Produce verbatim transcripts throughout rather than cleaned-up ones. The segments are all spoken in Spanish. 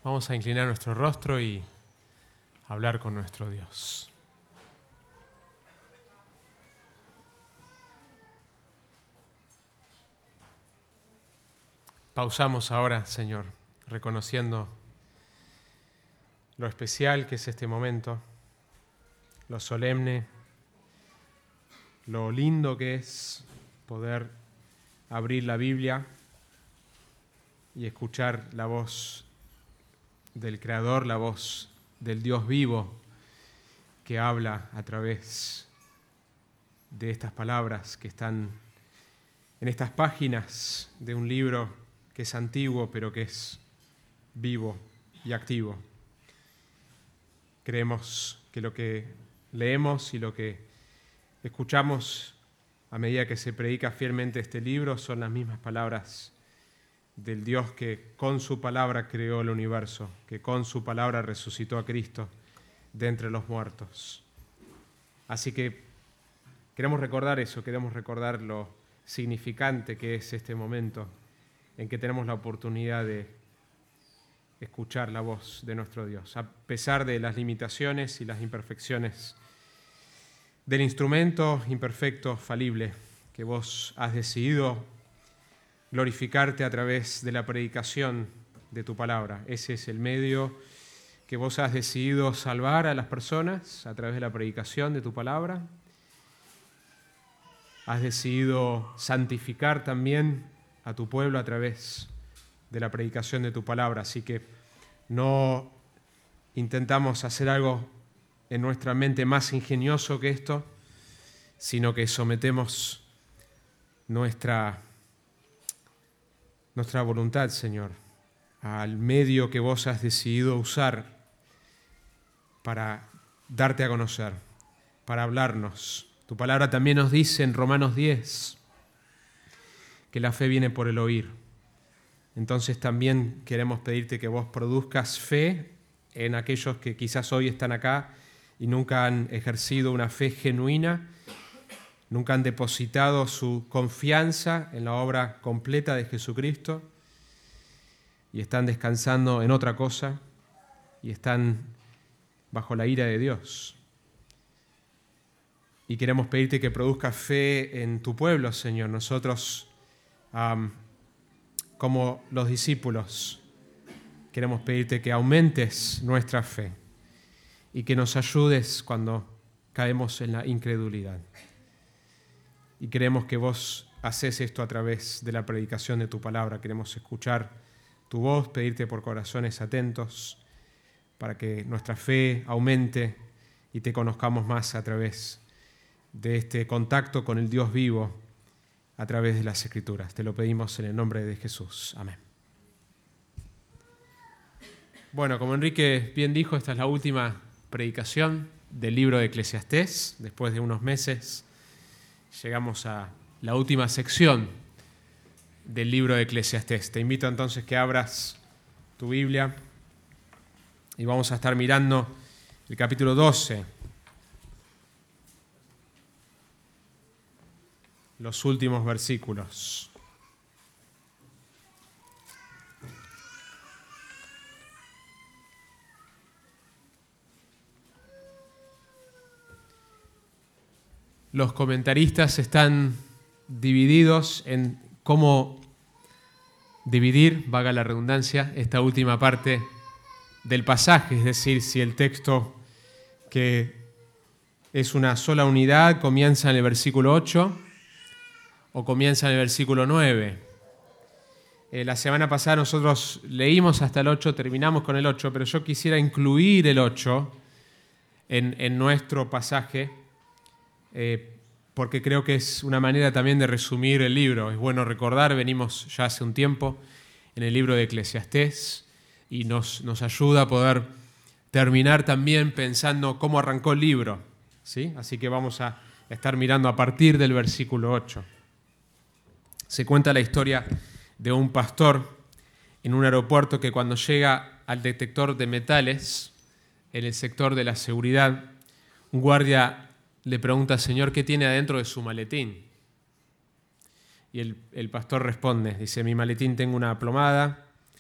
Vamos a inclinar nuestro rostro y hablar con nuestro Dios. Pausamos ahora, Señor, reconociendo lo especial que es este momento, lo solemne, lo lindo que es poder abrir la Biblia y escuchar la voz del Creador, la voz del Dios vivo que habla a través de estas palabras que están en estas páginas de un libro que es antiguo pero que es vivo y activo. Creemos que lo que leemos y lo que escuchamos a medida que se predica fielmente este libro son las mismas palabras del Dios que con su palabra creó el universo, que con su palabra resucitó a Cristo de entre los muertos. Así que queremos recordar eso, queremos recordar lo significante que es este momento en que tenemos la oportunidad de escuchar la voz de nuestro Dios, a pesar de las limitaciones y las imperfecciones del instrumento imperfecto, falible, que vos has decidido glorificarte a través de la predicación de tu palabra. Ese es el medio que vos has decidido salvar a las personas a través de la predicación de tu palabra. Has decidido santificar también a tu pueblo a través de la predicación de tu palabra. Así que no intentamos hacer algo en nuestra mente más ingenioso que esto, sino que sometemos nuestra Nuestra voluntad, Señor, al medio que vos has decidido usar para darte a conocer, para hablarnos. Tu palabra también nos dice en Romanos diez que la fe viene por el oír. Entonces también queremos pedirte que vos produzcas fe en aquellos que quizás hoy están acá y nunca han ejercido una fe genuina, nunca han depositado su confianza en la obra completa de Jesucristo y están descansando en otra cosa y están bajo la ira de Dios. Y queremos pedirte que produzcas fe en tu pueblo, Señor. Nosotros, um, como los discípulos, queremos pedirte que aumentes nuestra fe y que nos ayudes cuando caemos en la incredulidad. Y queremos que vos haces esto a través de la predicación de tu palabra. Queremos escuchar tu voz, pedirte por corazones atentos para que nuestra fe aumente y te conozcamos más a través de este contacto con el Dios vivo a través de las Escrituras. Te lo pedimos en el nombre de Jesús. Amén. Bueno, como Enrique bien dijo, esta es la última predicación del libro de Eclesiastés. Después de unos meses llegamos a la última sección del libro de Eclesiastés. Te invito entonces que abras tu Biblia y vamos a estar mirando el capítulo doce, los últimos versículos. Los comentaristas están divididos en cómo dividir, valga la redundancia, esta última parte del pasaje, es decir, si el texto que es una sola unidad comienza en el versículo ocho o comienza en el versículo nueve. Eh, la semana pasada nosotros leímos hasta el ocho, terminamos con el ocho, pero yo quisiera incluir el ocho en, en nuestro pasaje, Eh, porque creo que es una manera también de resumir el libro. Es bueno recordar, venimos ya hace un tiempo en el libro de Eclesiastés y nos, nos ayuda a poder terminar también pensando cómo arrancó el libro, ¿sí? Así que vamos a estar mirando a partir del versículo ocho. Se cuenta la historia de un pastor en un aeropuerto que cuando llega al detector de metales en el sector de la seguridad, un guardia le pregunta al Señor qué tiene adentro de su maletín. Y el, el pastor responde, dice, mi maletín tengo una plomada,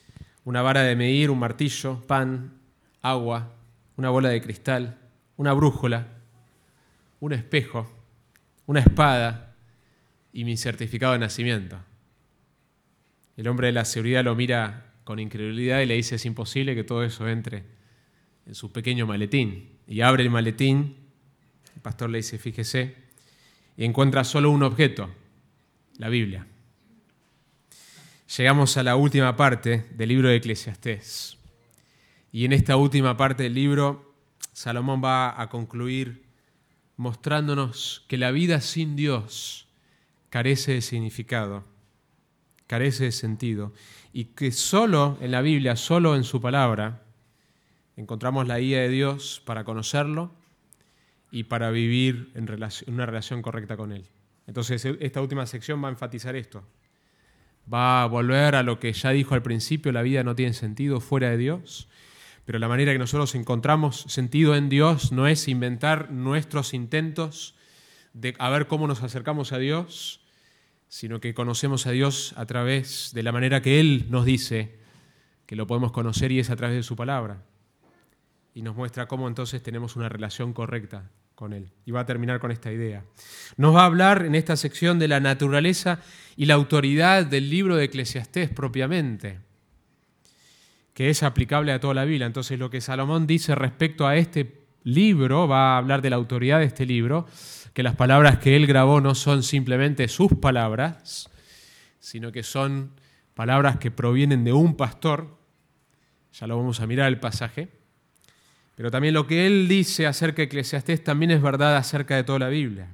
una vara de medir, un martillo, pan, agua, una bola de cristal, una brújula, un espejo, una espada y mi certificado de nacimiento. El hombre de la seguridad lo mira con incredulidad y le dice: es imposible que todo eso entre en su pequeño maletín. Y abre el maletín, el pastor le dice: fíjese, y encuentra solo un objeto, la Biblia. Llegamos a la última parte del libro de Eclesiastés. Y en esta última parte del libro, Salomón va a concluir mostrándonos que la vida sin Dios carece de significado, carece de sentido, y que solo en la Biblia, solo en su palabra, encontramos la guía de Dios para conocerlo y para vivir en relación, una relación correcta con Él. Entonces, esta última sección va a enfatizar esto. Va a volver a lo que ya dijo al principio: la vida no tiene sentido fuera de Dios, pero la manera que nosotros encontramos sentido en Dios no es inventar nuestros intentos de a ver cómo nos acercamos a Dios, sino que conocemos a Dios a través de la manera que Él nos dice que lo podemos conocer, y es a través de su palabra. Y nos muestra cómo entonces tenemos una relación correcta con Él. Y va a terminar con esta idea. Nos va a hablar en esta sección de la naturaleza y la autoridad del libro de Eclesiastés propiamente, que es aplicable a toda la Biblia. Entonces, lo que Salomón dice respecto a este libro, va a hablar de la autoridad de este libro, que las palabras que él grabó no son simplemente sus palabras, sino que son palabras que provienen de un pastor. Ya lo vamos a mirar el pasaje. Pero también lo que él dice acerca de Eclesiastés también es verdad acerca de toda la Biblia.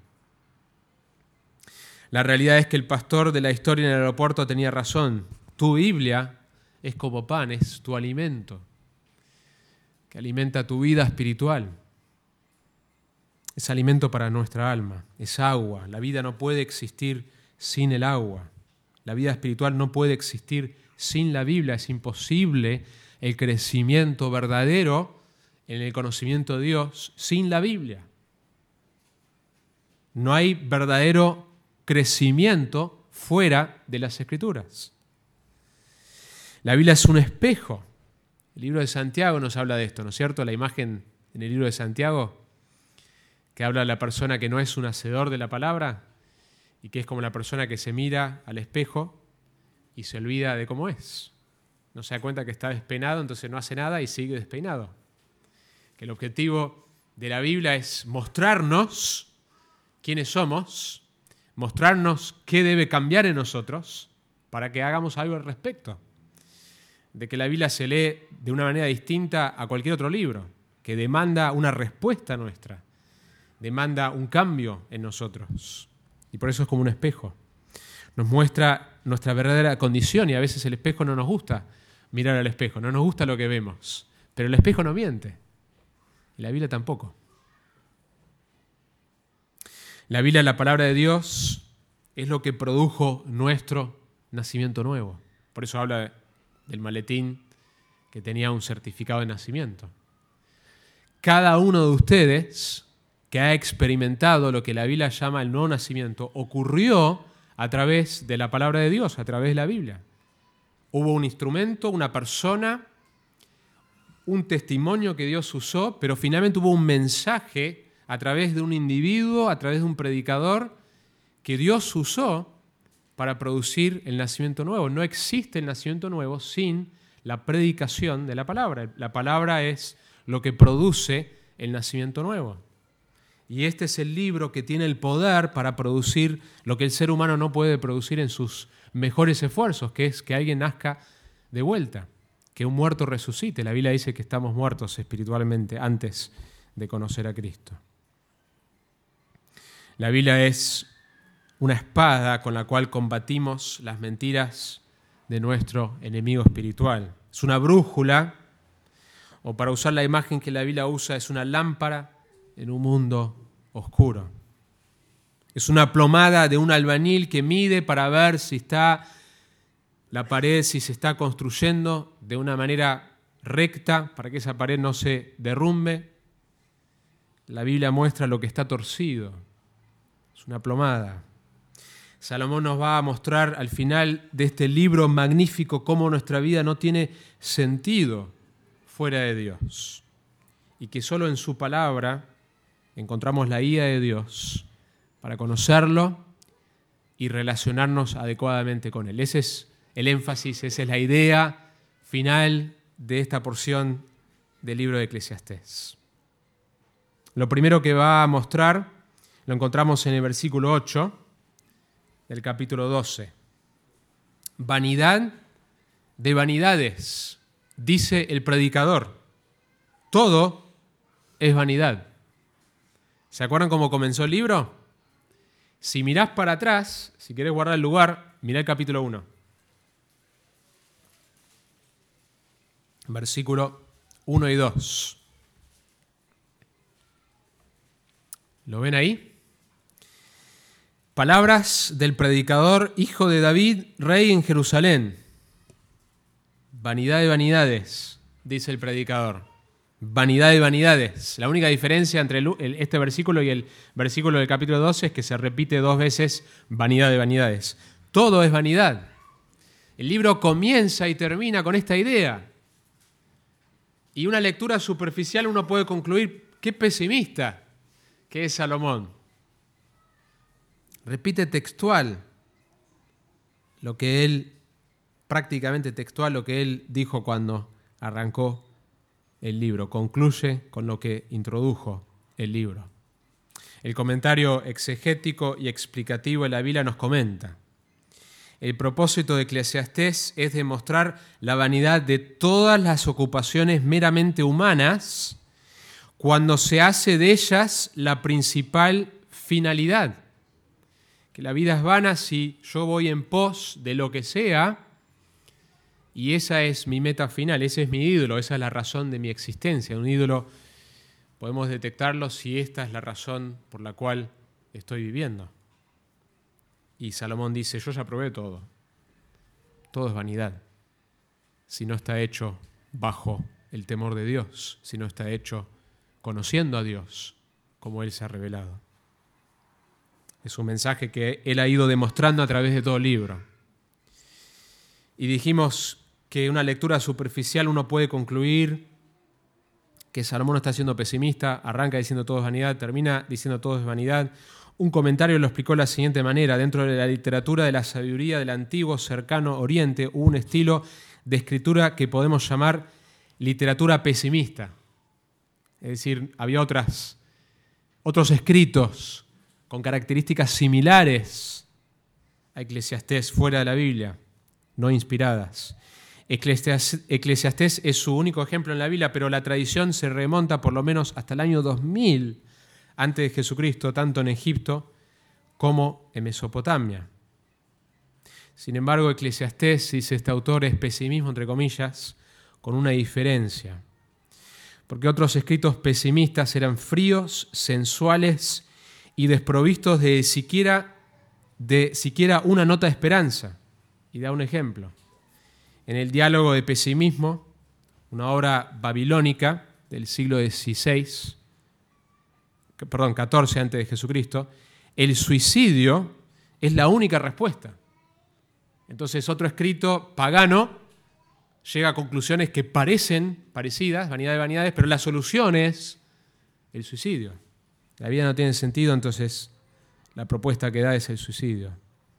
La realidad es que el pastor de la historia en el aeropuerto tenía razón. Tu Biblia es como pan, es tu alimento, que alimenta tu vida espiritual. Es alimento para nuestra alma, es agua. La vida no puede existir sin el agua. La vida espiritual no puede existir sin la Biblia. Es imposible el crecimiento verdadero en el conocimiento de Dios sin la Biblia. No hay verdadero crecimiento fuera de las Escrituras. La Biblia es un espejo. El libro de Santiago nos habla de esto, ¿no es cierto? La imagen en el libro de Santiago que habla de la persona que no es un hacedor de la palabra y que es como la persona que se mira al espejo y se olvida de cómo es. No se da cuenta que está despeinado, entonces no hace nada y sigue despeinado. Que el objetivo de la Biblia es mostrarnos quiénes somos, mostrarnos qué debe cambiar en nosotros para que hagamos algo al respecto. De que la Biblia se lee de una manera distinta a cualquier otro libro, que demanda una respuesta nuestra, demanda un cambio en nosotros. Y por eso es como un espejo. Nos muestra nuestra verdadera condición, y a veces el espejo no nos gusta mirar al espejo, no nos gusta lo que vemos, pero el espejo no miente, y la Biblia tampoco. La Biblia, la palabra de Dios, es lo que produjo nuestro nacimiento nuevo. Por eso habla del maletín que tenía un certificado de nacimiento. Cada uno de ustedes que ha experimentado lo que la Biblia llama el nuevo nacimiento ocurrió a través de la palabra de Dios, a través de la Biblia. Hubo un instrumento, una persona, un testimonio que Dios usó, pero finalmente hubo un mensaje a través de un individuo, a través de un predicador, que Dios usó para producir el nacimiento nuevo. No existe el nacimiento nuevo sin la predicación de la palabra. La palabra es lo que produce el nacimiento nuevo. Y este es el libro que tiene el poder para producir lo que el ser humano no puede producir en sus mejores esfuerzos, que es que alguien nazca de vuelta, que un muerto resucite. La Biblia dice que estamos muertos espiritualmente antes de conocer a Cristo. La Biblia es una espada con la cual combatimos las mentiras de nuestro enemigo espiritual. Es una brújula, o para usar la imagen que la Biblia usa, es una lámpara en un mundo oscuro. Es una plomada de un albañil que mide para ver si está la pared, si se está construyendo de una manera recta, para que esa pared no se derrumbe. La Biblia muestra lo que está torcido. Es una plomada. Salomón nos va a mostrar al final de este libro magnífico cómo nuestra vida no tiene sentido fuera de Dios y que solo en su palabra encontramos la guía de Dios para conocerlo y relacionarnos adecuadamente con Él. Ese es el énfasis, esa es la idea final de esta porción del libro de Eclesiastés. Lo primero que va a mostrar lo encontramos en el versículo ocho del capítulo doce. Vanidad de vanidades, dice el predicador. Todo es vanidad. ¿Se acuerdan cómo comenzó el libro? Si mirás para atrás, si querés guardar el lugar, mirá el capítulo uno. Versículo uno y dos. ¿Lo ven ahí? Palabras del predicador, hijo de David, rey en Jerusalén. Vanidad de vanidades, dice el predicador. Vanidad de vanidades. La única diferencia entre el, el, este versículo y el versículo del capítulo doce es que se repite dos veces vanidad de vanidades. Todo es vanidad. El libro comienza y termina con esta idea. Y una lectura superficial uno puede concluir, qué pesimista que es Salomón. Repite textual lo que él, prácticamente textual lo que él dijo cuando arrancó el libro. Concluye con lo que introdujo el libro. El comentario exegético y explicativo de la Biblia nos comenta: el propósito de Eclesiastés es demostrar la vanidad de todas las ocupaciones meramente humanas cuando se hace de ellas la principal finalidad. Que la vida es vana si yo voy en pos de lo que sea y esa es mi meta final, ese es mi ídolo, esa es la razón de mi existencia. Un ídolo podemos detectarlo si esta es la razón por la cual estoy viviendo. Y Salomón dice, yo ya probé todo. Todo es vanidad. Si no está hecho bajo el temor de Dios, si no está hecho conociendo a Dios como Él se ha revelado. Es un mensaje que Él ha ido demostrando a través de todo el libro. Y dijimos que una lectura superficial uno puede concluir que Salomón está siendo pesimista, arranca diciendo todo es vanidad, termina diciendo todo es vanidad. Un comentario lo explicó de la siguiente manera: dentro de la literatura de la sabiduría del antiguo cercano Oriente hubo un estilo de escritura que podemos llamar literatura pesimista. Es decir, había otras, otros escritos con características similares a Eclesiastés fuera de la Biblia, no inspiradas. Eclesiastés es su único ejemplo en la Biblia, pero la tradición se remonta por lo menos hasta el año dos mil antes de Jesucristo, tanto en Egipto como en Mesopotamia. Sin embargo, Eclesiastés, dice este autor, es pesimismo, entre comillas, con una diferencia. Porque otros escritos pesimistas eran fríos, sensuales y desprovistos de siquiera, de siquiera una nota de esperanza. Y da un ejemplo. En el Diálogo de Pesimismo, una obra babilónica del siglo dieciséis, perdón, catorce antes de Jesucristo, el suicidio es la única respuesta. Entonces otro escrito pagano llega a conclusiones que parecen parecidas, vanidad de vanidades, pero la solución es el suicidio. La vida no tiene sentido, entonces la propuesta que da es el suicidio.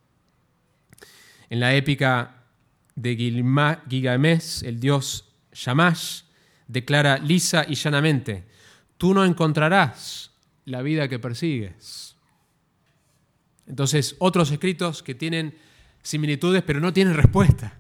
En la épica de Gilgamesh, el dios Shamash declara lisa y llanamente: tú no encontrarás la vida que persigues. Entonces, otros escritos que tienen similitudes, pero no tienen respuesta.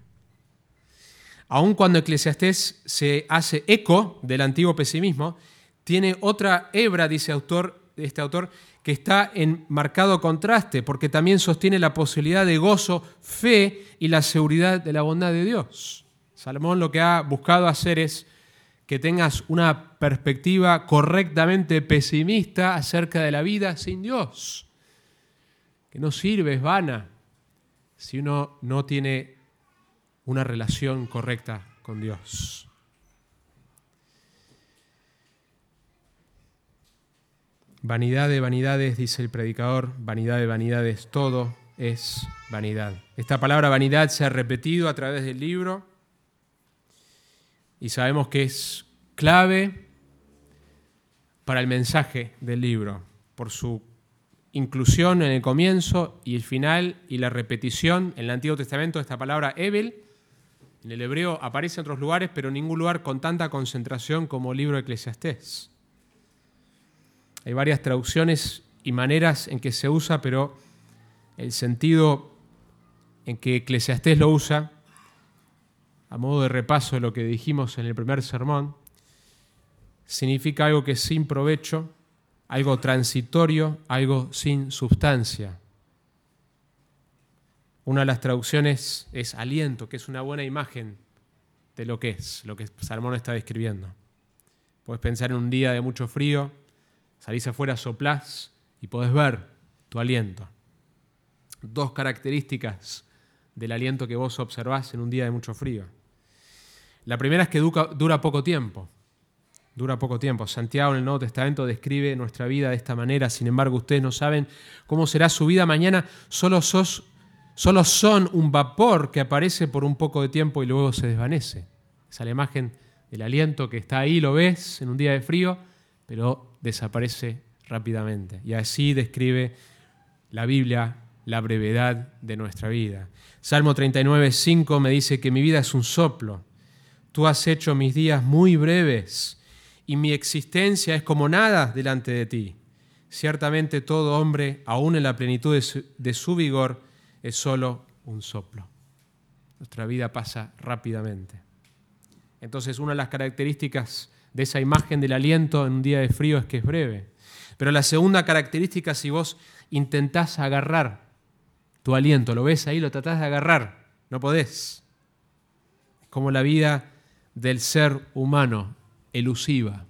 Aun cuando Eclesiastés se hace eco del antiguo pesimismo, tiene otra hebra, dice autor, este autor, que está en marcado contraste, porque también sostiene la posibilidad de gozo, fe y la seguridad de la bondad de Dios. Salomón lo que ha buscado hacer es que tengas una perspectiva correctamente pesimista acerca de la vida sin Dios, que no sirve, es vana, si uno no tiene una relación correcta con Dios. Vanidad de vanidades, dice el predicador, vanidad de vanidades, todo es vanidad. Esta palabra vanidad se ha repetido a través del libro y sabemos que es clave para el mensaje del libro, por su inclusión en el comienzo y el final y la repetición en el Antiguo Testamento de esta palabra Evel. En el hebreo aparece en otros lugares, pero en ningún lugar con tanta concentración como el libro de Eclesiastés. Hay varias traducciones y maneras en que se usa, pero el sentido en que Eclesiastés lo usa, a modo de repaso de lo que dijimos en el primer sermón, significa algo que es sin provecho, algo transitorio, algo sin sustancia. Una de las traducciones es aliento, que es una buena imagen de lo que es, lo que Salomón está describiendo. Puedes pensar en un día de mucho frío, salís afuera, soplás y podés ver tu aliento. Dos características del aliento que vos observás en un día de mucho frío. La primera es que dura poco tiempo. Dura poco tiempo. Santiago en el Nuevo Testamento describe nuestra vida de esta manera. Sin embargo, ustedes no saben cómo será su vida mañana. Solo, sos, solo son un vapor que aparece por un poco de tiempo y luego se desvanece. Esa es la imagen del aliento que está ahí, lo ves en un día de frío, pero desaparece rápidamente. Y así describe la Biblia la brevedad de nuestra vida. Salmo treinta y nueve, cinco me dice que mi vida es un soplo. Tú has hecho mis días muy breves y mi existencia es como nada delante de ti. Ciertamente todo hombre, aún en la plenitud de su, de su vigor, es solo un soplo. Nuestra vida pasa rápidamente. Entonces, una de las características de esa imagen del aliento en un día de frío es que es breve. Pero la segunda característica, si vos intentás agarrar tu aliento, lo ves ahí, lo tratás de agarrar, no podés. Es como la vida del ser humano, elusiva,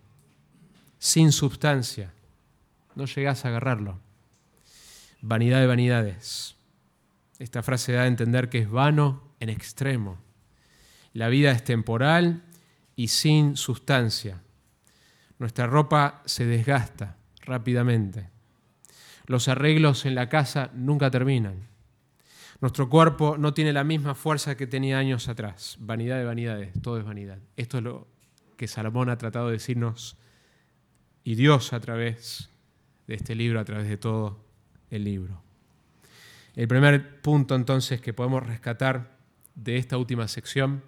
sin sustancia. No llegás a agarrarlo. Vanidad de vanidades. Esta frase da a entender que es vano en extremo. La vida es temporal y sin sustancia. Nuestra ropa se desgasta rápidamente. Los arreglos en la casa nunca terminan. Nuestro cuerpo no tiene la misma fuerza que tenía años atrás. Vanidad de vanidades, todo es vanidad. Esto es lo que Salomón ha tratado de decirnos y Dios a través de este libro, a través de todo el libro. El primer punto entonces que podemos rescatar de esta última sección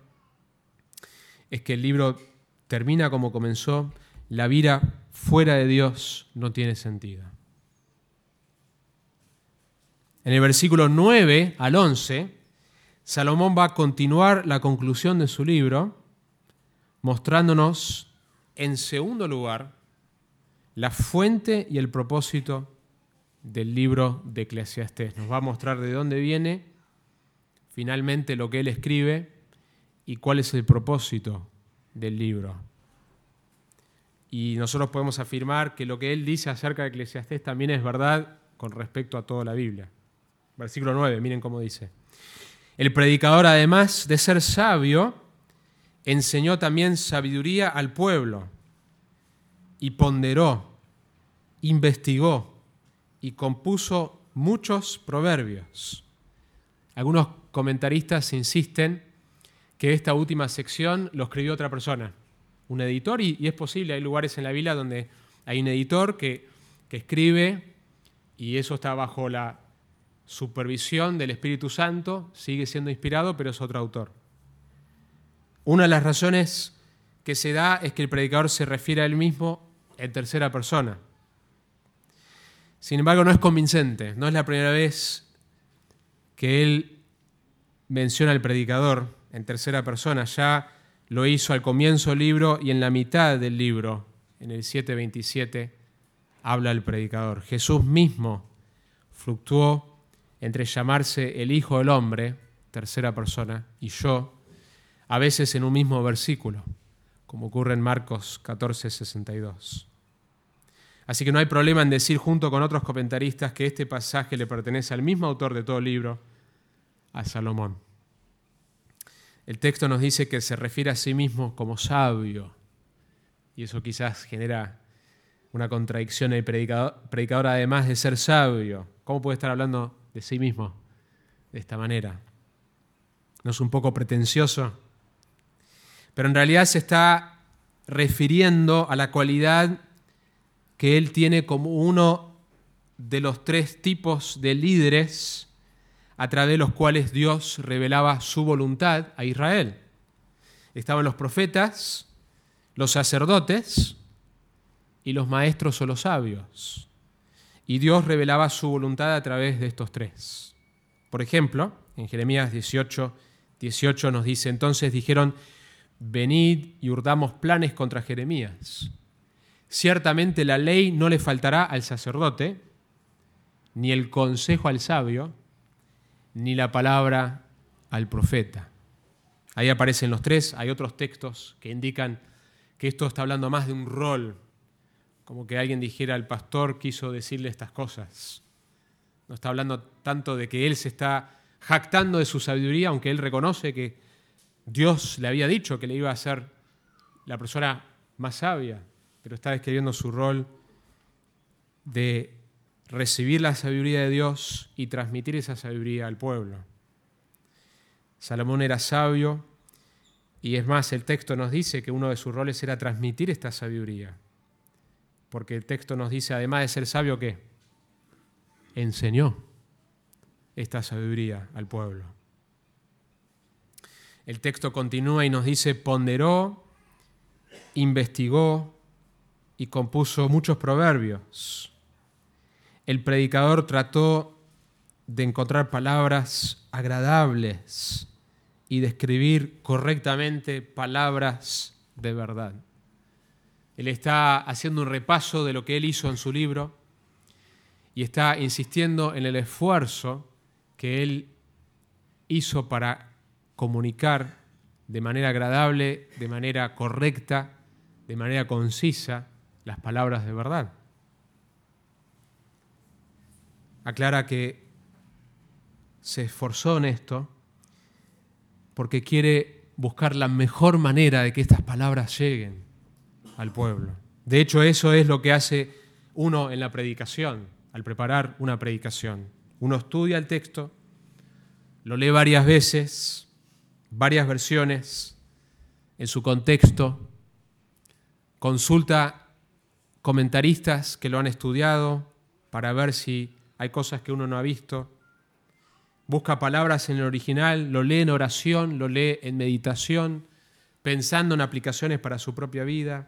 es que el libro termina como comenzó. La vida fuera de Dios no tiene sentido. En el versículo nueve al once, Salomón va a continuar la conclusión de su libro, mostrándonos, en segundo lugar, la fuente y el propósito del libro de Eclesiastés. Nos va a mostrar de dónde viene, finalmente, lo que él escribe y cuál es el propósito del libro. Y nosotros podemos afirmar que lo que él dice acerca de Eclesiastés también es verdad con respecto a toda la Biblia. Versículo nueve, miren cómo dice. El predicador, además de ser sabio, enseñó también sabiduría al pueblo y ponderó, investigó y compuso muchos proverbios. Algunos comentaristas insisten que esta última sección lo escribió otra persona, un editor, y, y es posible, hay lugares en la Biblia donde hay un editor que, que escribe y eso está bajo la supervisión del Espíritu Santo, sigue siendo inspirado, pero es otro autor. Una de las razones que se da es que el predicador se refiere a él mismo en tercera persona. Sin embargo, no es convincente, no es la primera vez que él menciona al predicador en tercera persona. Ya lo hizo al comienzo del libro y en la mitad del libro, en el siete veintisiete, habla el predicador. Jesús mismo fluctuó entre llamarse el Hijo del Hombre, tercera persona, y yo, a veces en un mismo versículo, como ocurre en Marcos catorce sesenta y dos. Así que no hay problema en decir junto con otros comentaristas que este pasaje le pertenece al mismo autor de todo el libro, a Salomón. El texto nos dice que se refiere a sí mismo como sabio, y eso quizás genera una contradicción. El predicador, predicador, además de ser sabio, ¿cómo puede estar hablando de sí mismo de esta manera. ¿No es un poco pretencioso? Pero en realidad se está refiriendo a la cualidad que él tiene como uno de los tres tipos de líderes a través de los cuales Dios revelaba su voluntad a Israel. Estaban los profetas, los sacerdotes y los maestros o los sabios. Y Dios revelaba su voluntad a través de estos tres. Por ejemplo, en Jeremías dieciocho, dieciocho nos dice, entonces dijeron, venid y urdamos planes contra Jeremías. Ciertamente la ley no le faltará al sacerdote, ni el consejo al sabio, ni la palabra al profeta. Ahí aparecen los tres. Hay otros textos que indican que esto está hablando más de un rol, como que alguien dijera, el pastor quiso decirle estas cosas. No está hablando tanto de que él se está jactando de su sabiduría, aunque él reconoce que Dios le había dicho que le iba a ser la persona más sabia, pero está describiendo su rol de recibir la sabiduría de Dios y transmitir esa sabiduría al pueblo. Salomón era sabio y es más, el texto nos dice que uno de sus roles era transmitir esta sabiduría, porque el texto nos dice, además de ser sabio, ¿qué? Enseñó esta sabiduría al pueblo. El texto continúa y nos dice, ponderó, investigó y compuso muchos proverbios. El predicador trató de encontrar palabras agradables y de escribir correctamente palabras de verdad. Él está haciendo un repaso de lo que él hizo en su libro y está insistiendo en el esfuerzo que él hizo para comunicar de manera agradable, de manera correcta, de manera concisa, las palabras de verdad. Aclara que se esforzó en esto porque quiere buscar la mejor manera de que estas palabras lleguen al pueblo. De hecho, eso es lo que hace uno en la predicación, al preparar una predicación. Uno estudia el texto, lo lee varias veces, varias versiones, en su contexto, consulta comentaristas que lo han estudiado para ver si hay cosas que uno no ha visto, busca palabras en el original, lo lee en oración, lo lee en meditación, pensando en aplicaciones para su propia vida.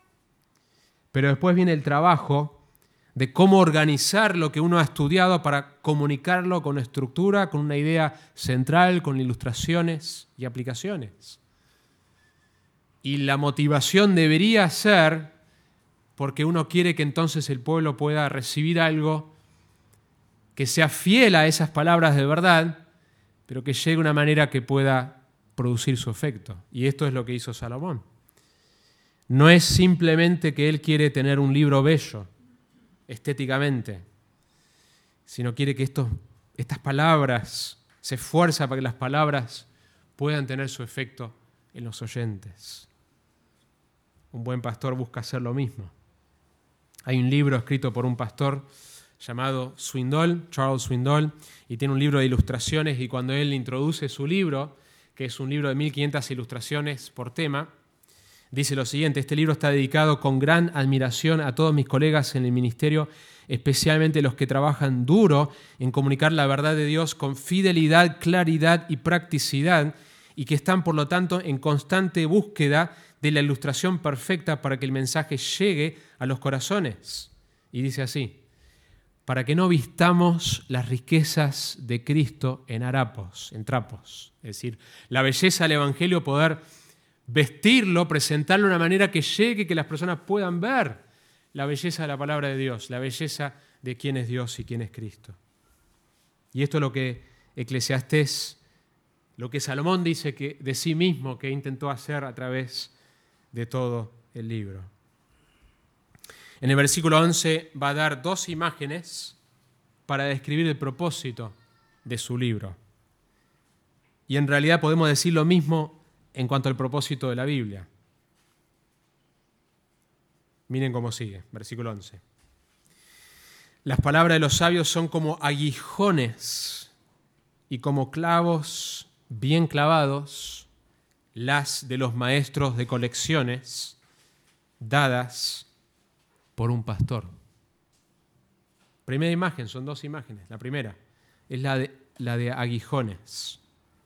Pero después viene el trabajo de cómo organizar lo que uno ha estudiado para comunicarlo con estructura, con una idea central, con ilustraciones y aplicaciones. Y la motivación debería ser porque uno quiere que entonces el pueblo pueda recibir algo que sea fiel a esas palabras de verdad, pero que llegue de una manera que pueda producir su efecto. Y esto es lo que hizo Salomón. No es simplemente que él quiere tener un libro bello, estéticamente, sino quiere que estos, estas palabras, se esfuerza para que las palabras puedan tener su efecto en los oyentes. Un buen pastor busca hacer lo mismo. Hay un libro escrito por un pastor llamado Swindoll, Charles Swindoll, y tiene un libro de ilustraciones, y cuando él introduce su libro, que es un libro de mil quinientas ilustraciones por tema, dice lo siguiente: este libro está dedicado con gran admiración a todos mis colegas en el ministerio, especialmente los que trabajan duro en comunicar la verdad de Dios con fidelidad, claridad y practicidad, y que están, por lo tanto, en constante búsqueda de la ilustración perfecta para que el mensaje llegue a los corazones. Y dice así: para que no vistamos las riquezas de Cristo en harapos, en trapos. Es decir, la belleza del Evangelio, poder vestirlo, presentarlo de una manera que llegue, que las personas puedan ver la belleza de la palabra de Dios, la belleza de quién es Dios y quién es Cristo. Y esto es lo que Eclesiastés, lo que Salomón dice que de sí mismo que intentó hacer a través de todo el libro. En el versículo once va a dar dos imágenes para describir el propósito de su libro. Y en realidad podemos decir lo mismo en cuanto al propósito de la Biblia. Miren cómo sigue, versículo once. Las palabras de los sabios son como aguijones y como clavos bien clavados, las de los maestros de colecciones dadas por un pastor. Primera imagen, son dos imágenes. La primera es la de, la de aguijones.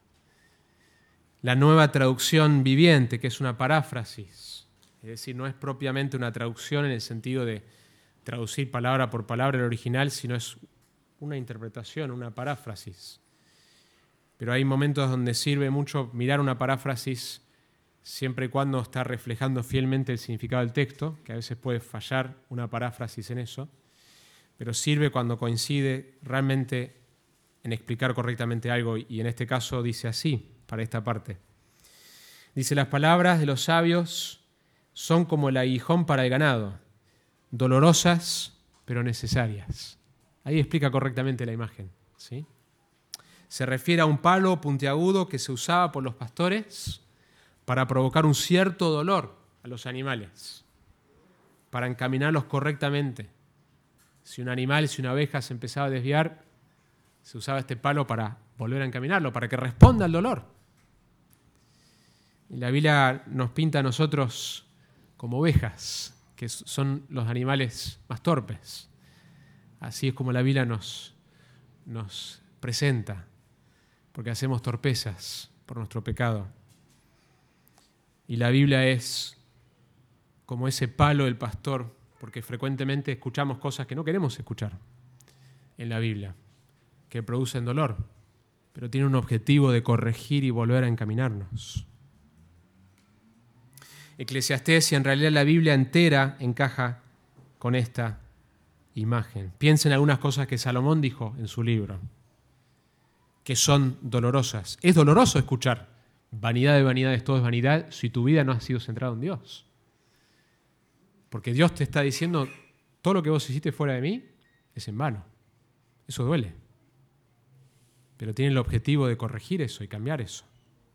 La nueva traducción viviente, que es una paráfrasis, es decir, no es propiamente una traducción en el sentido de traducir palabra por palabra el original, sino es una interpretación, una paráfrasis. Pero hay momentos donde sirve mucho mirar una paráfrasis siempre y cuando está reflejando fielmente el significado del texto, que a veces puede fallar una paráfrasis en eso, pero sirve cuando coincide realmente en explicar correctamente algo, y en este caso dice así, para esta parte. Dice, las palabras de los sabios son como el aguijón para el ganado, dolorosas pero necesarias. Ahí explica correctamente la imagen, ¿sí? Se refiere a un palo puntiagudo que se usaba por los pastores para provocar un cierto dolor a los animales, para encaminarlos correctamente. Si un animal, si una oveja se empezaba a desviar, se usaba este palo para volver a encaminarlo, para que responda al dolor. Y la Biblia nos pinta a nosotros como ovejas, que son los animales más torpes. Así es como la Biblia nos, nos presenta, porque hacemos torpezas por nuestro pecado. Y la Biblia es como ese palo del pastor, porque frecuentemente escuchamos cosas que no queremos escuchar en la Biblia, que producen dolor, pero tienen un objetivo de corregir y volver a encaminarnos. Eclesiastés, y en realidad la Biblia entera encaja con esta imagen. Piensen en algunas cosas que Salomón dijo en su libro, que son dolorosas. Es doloroso escuchar vanidad de vanidades, todo es vanidad, si tu vida no ha sido centrada en Dios. Porque Dios te está diciendo, todo lo que vos hiciste fuera de mí es en vano. Eso duele. Pero tiene el objetivo de corregir eso y cambiar eso.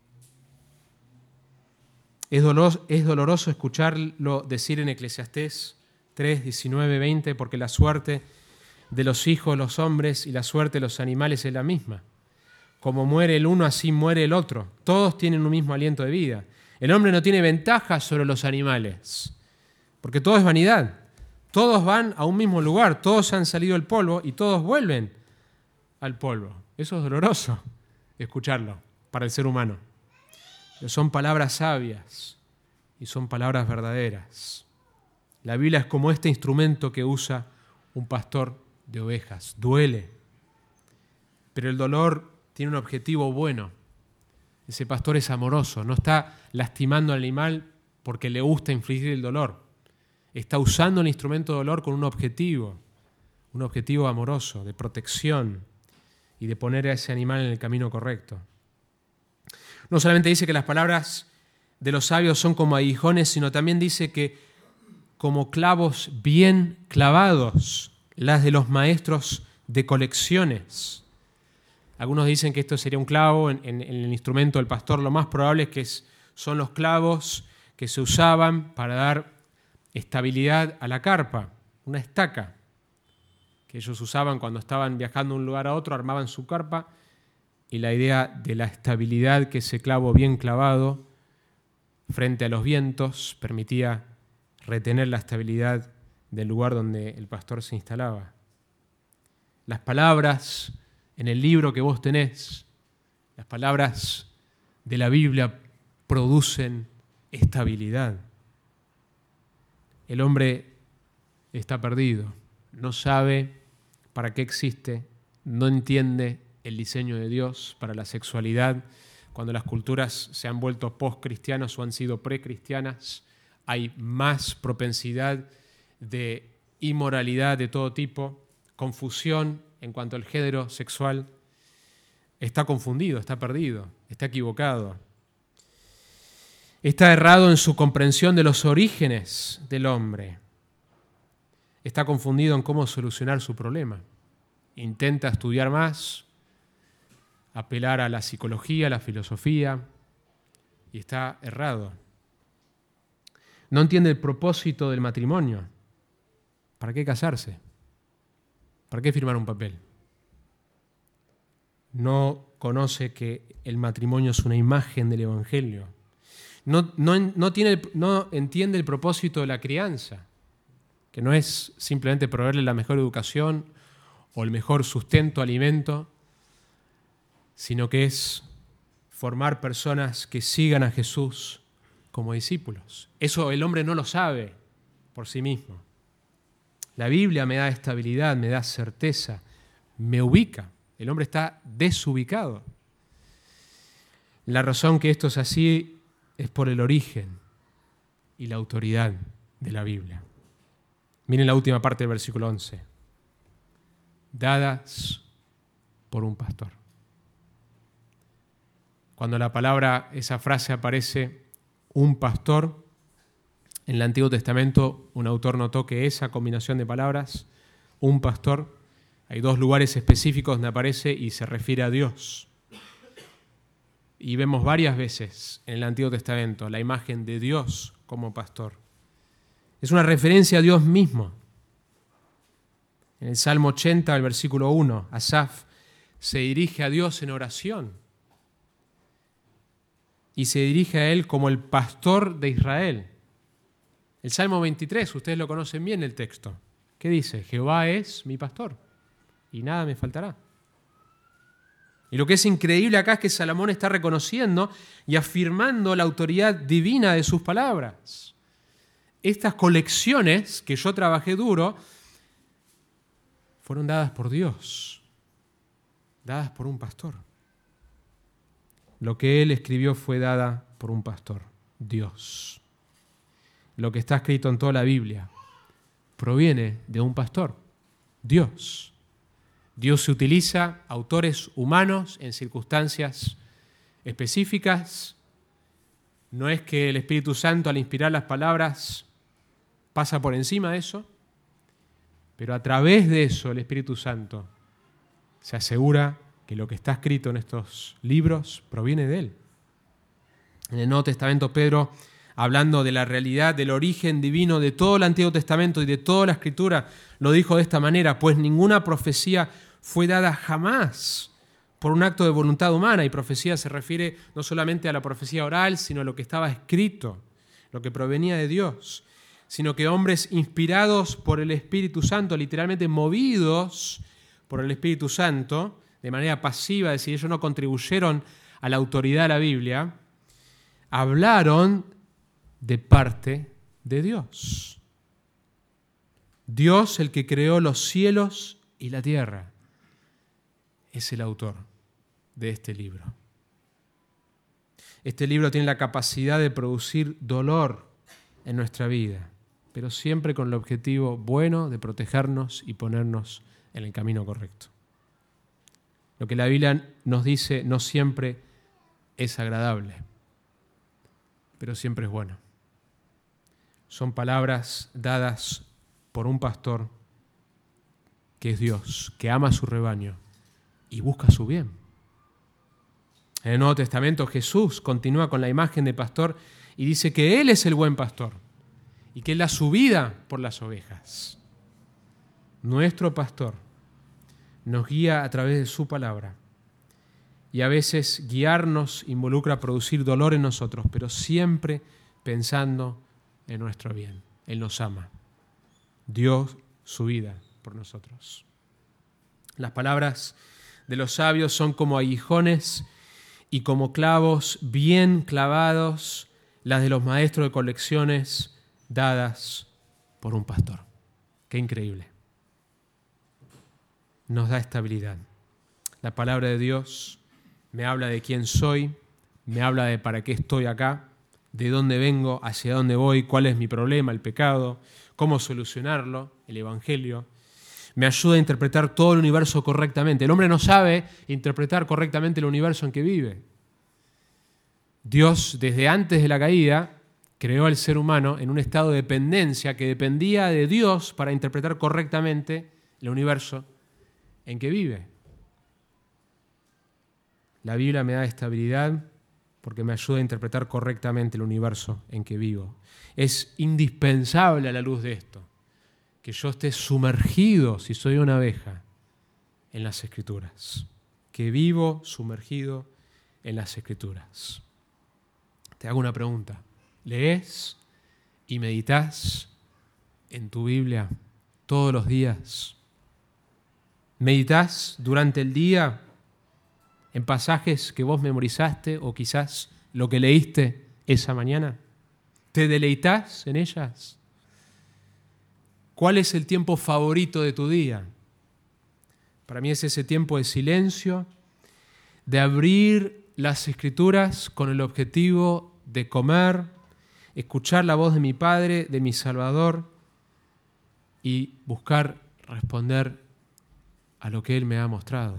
Es doloroso, es doloroso escucharlo decir en Eclesiastés tres, diecinueve, veinte, porque la suerte de los hijos de los hombres y la suerte de los animales es la misma. Como muere el uno, así muere el otro. Todos tienen un mismo aliento de vida. El hombre no tiene ventaja sobre los animales, porque todo es vanidad. Todos van a un mismo lugar, todos han salido del polvo y todos vuelven al polvo. Eso es doloroso escucharlo para el ser humano. Pero son palabras sabias y son palabras verdaderas. La Biblia es como este instrumento que usa un pastor de ovejas. Duele, pero el dolor tiene un objetivo bueno. Ese pastor es amoroso, no está lastimando al animal porque le gusta infligir el dolor. Está usando el instrumento de dolor con un objetivo, un objetivo amoroso, de protección y de poner a ese animal en el camino correcto. No solamente dice que las palabras de los sabios son como aguijones, sino también dice que como clavos bien clavados, las de los maestros de colecciones. Algunos dicen que esto sería un clavo en, en, en el instrumento del pastor. Lo más probable es que es, son los clavos que se usaban para dar estabilidad a la carpa, una estaca que ellos usaban cuando estaban viajando de un lugar a otro, armaban su carpa, y la idea de la estabilidad que ese clavo bien clavado frente a los vientos permitía retener la estabilidad del lugar donde el pastor se instalaba. Las palabras en el libro que vos tenés, las palabras de la Biblia producen estabilidad. El hombre está perdido, no sabe para qué existe, no entiende el diseño de Dios para la sexualidad. Cuando las culturas se han vuelto post-cristianas o han sido pre-cristianas, hay más propensidad de inmoralidad de todo tipo, confusión en cuanto al género sexual. Está confundido, está perdido, está equivocado. Está errado en su comprensión de los orígenes del hombre. Está confundido en cómo solucionar su problema. Intenta estudiar más, apelar a la psicología, a la filosofía, y está errado. No entiende el propósito del matrimonio. ¿Para qué casarse? ¿Para qué firmar un papel? no conoce que el matrimonio es una imagen del Evangelio. No, no, no, tiene, no entiende el propósito de la crianza, que no es simplemente proveerle la mejor educación o el mejor sustento, alimento, sino que es formar personas que sigan a Jesús como discípulos. Eso el hombre no lo sabe por sí mismo. La Biblia me da estabilidad, me da certeza, me ubica. El hombre está desubicado. La razón que esto es así es por el origen y la autoridad de la Biblia. Miren la última parte del versículo once. Dadas por un pastor. Cuando la palabra, esa frase aparece, un pastor, en el Antiguo Testamento un autor notó que esa combinación de palabras, un pastor, hay dos lugares específicos donde aparece y se refiere a Dios. Y vemos varias veces en el Antiguo Testamento la imagen de Dios como pastor. Es una referencia a Dios mismo. En el Salmo ochenta, el versículo uno, Asaf se dirige a Dios en oración y se dirige a Él como el pastor de Israel. El Salmo veintitrés, ustedes lo conocen bien el texto. ¿Qué dice? Jehová es mi pastor y nada me faltará. Y lo que es increíble acá es que Salomón está reconociendo y afirmando la autoridad divina de sus palabras. Estas colecciones que yo trabajé duro fueron dadas por Dios, dadas por un pastor. Lo que él escribió fue dada por un pastor, Dios. Lo que está escrito en toda la Biblia proviene de un pastor, Dios. Dios se utiliza autores humanos en circunstancias específicas. No es que el Espíritu Santo al inspirar las palabras pasa por encima de eso, pero a través de eso el Espíritu Santo se asegura que lo que está escrito en estos libros proviene de Él. En el Nuevo Testamento, Pedro, hablando de la realidad del origen divino de todo el Antiguo Testamento y de toda la Escritura, lo dijo de esta manera: pues ninguna profecía fue dada jamás por un acto de voluntad humana, y profecía se refiere no solamente a la profecía oral, sino a lo que estaba escrito, lo que provenía de Dios, sino que hombres inspirados por el Espíritu Santo, literalmente movidos por el Espíritu Santo, de manera pasiva, es decir, ellos no contribuyeron a la autoridad de la Biblia, hablaron de parte de Dios. Dios, el que creó los cielos y la tierra, es el autor de este libro. Este libro tiene la capacidad de producir dolor en nuestra vida, pero siempre con el objetivo bueno de protegernos y ponernos en el camino correcto. Lo que la Biblia nos dice no siempre es agradable, pero siempre es bueno. Son palabras dadas por un pastor que es Dios, que ama a su rebaño y busca su bien. En el Nuevo Testamento Jesús continúa con la imagen de pastor y dice que Él es el buen pastor y que Él da su vida por las ovejas. Nuestro pastor nos guía a través de su palabra y a veces guiarnos involucra producir dolor en nosotros, pero siempre pensando en nuestro bien. Él nos ama, dio su vida por nosotros. Las palabras de los sabios son como aguijones y como clavos bien clavados, las de los maestros de colecciones dadas por un pastor. Qué increíble. Nos da estabilidad. La palabra de Dios me habla de quién soy, me habla de para qué estoy acá, de dónde vengo, hacia dónde voy, cuál es mi problema, el pecado, cómo solucionarlo, el Evangelio. Me ayuda a interpretar todo el universo correctamente. El hombre no sabe interpretar correctamente el universo en que vive. Dios, desde antes de la caída, creó al ser humano en un estado de dependencia que dependía de Dios para interpretar correctamente el universo en que vive. La Biblia me da estabilidad porque me ayuda a interpretar correctamente el universo en que vivo. Es indispensable a la luz de esto que yo esté sumergido, si soy una abeja, en las Escrituras. que vivo sumergido en las Escrituras. Te hago una pregunta. ¿Lees y meditas en tu Biblia todos los días? ¿Meditas durante el día en pasajes que vos memorizaste o quizás lo que leíste esa mañana? ¿Te deleitas en ellas? ¿Cuál es el tiempo favorito de tu día? Para mí es ese tiempo de silencio, de abrir las Escrituras con el objetivo de comer, escuchar la voz de mi Padre, de mi Salvador y buscar responder a lo que Él me ha mostrado.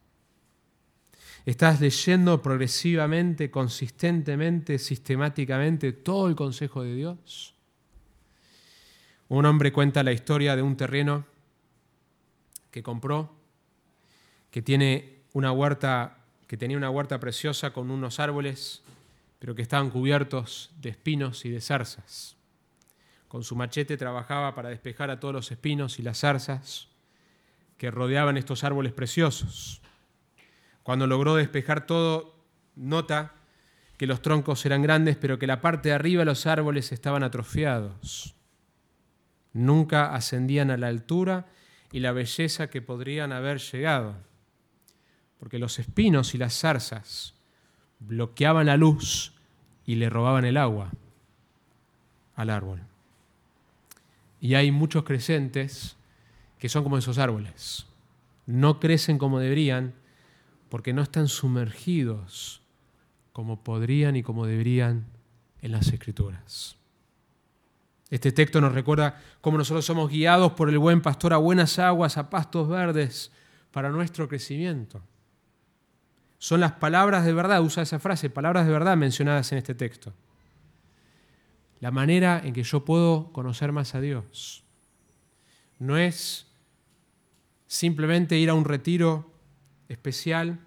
¿Estás leyendo progresivamente, consistentemente, sistemáticamente todo el consejo de Dios? Un hombre cuenta la historia de un terreno que compró, que tiene una huerta, que tenía una huerta preciosa con unos árboles, pero que estaban cubiertos de espinos y de zarzas. Con su machete trabajaba para despejar a todos los espinos y las zarzas que rodeaban estos árboles preciosos. Cuando logró despejar todo, nota que los troncos eran grandes, pero que la parte de arriba de los árboles estaban atrofiados. Nunca ascendían a la altura y la belleza que podrían haber llegado, porque los espinos y las zarzas bloqueaban la luz y le robaban el agua al árbol. Y hay muchos creyentes que son como esos árboles. No crecen como deberían porque no están sumergidos como podrían y como deberían en las Escrituras. Este texto nos recuerda cómo nosotros somos guiados por el buen pastor a buenas aguas, a pastos verdes, para nuestro crecimiento. Son las palabras de verdad, usa esa frase, palabras de verdad mencionadas en este texto. La manera en que yo puedo conocer más a Dios. No es simplemente ir a un retiro especial,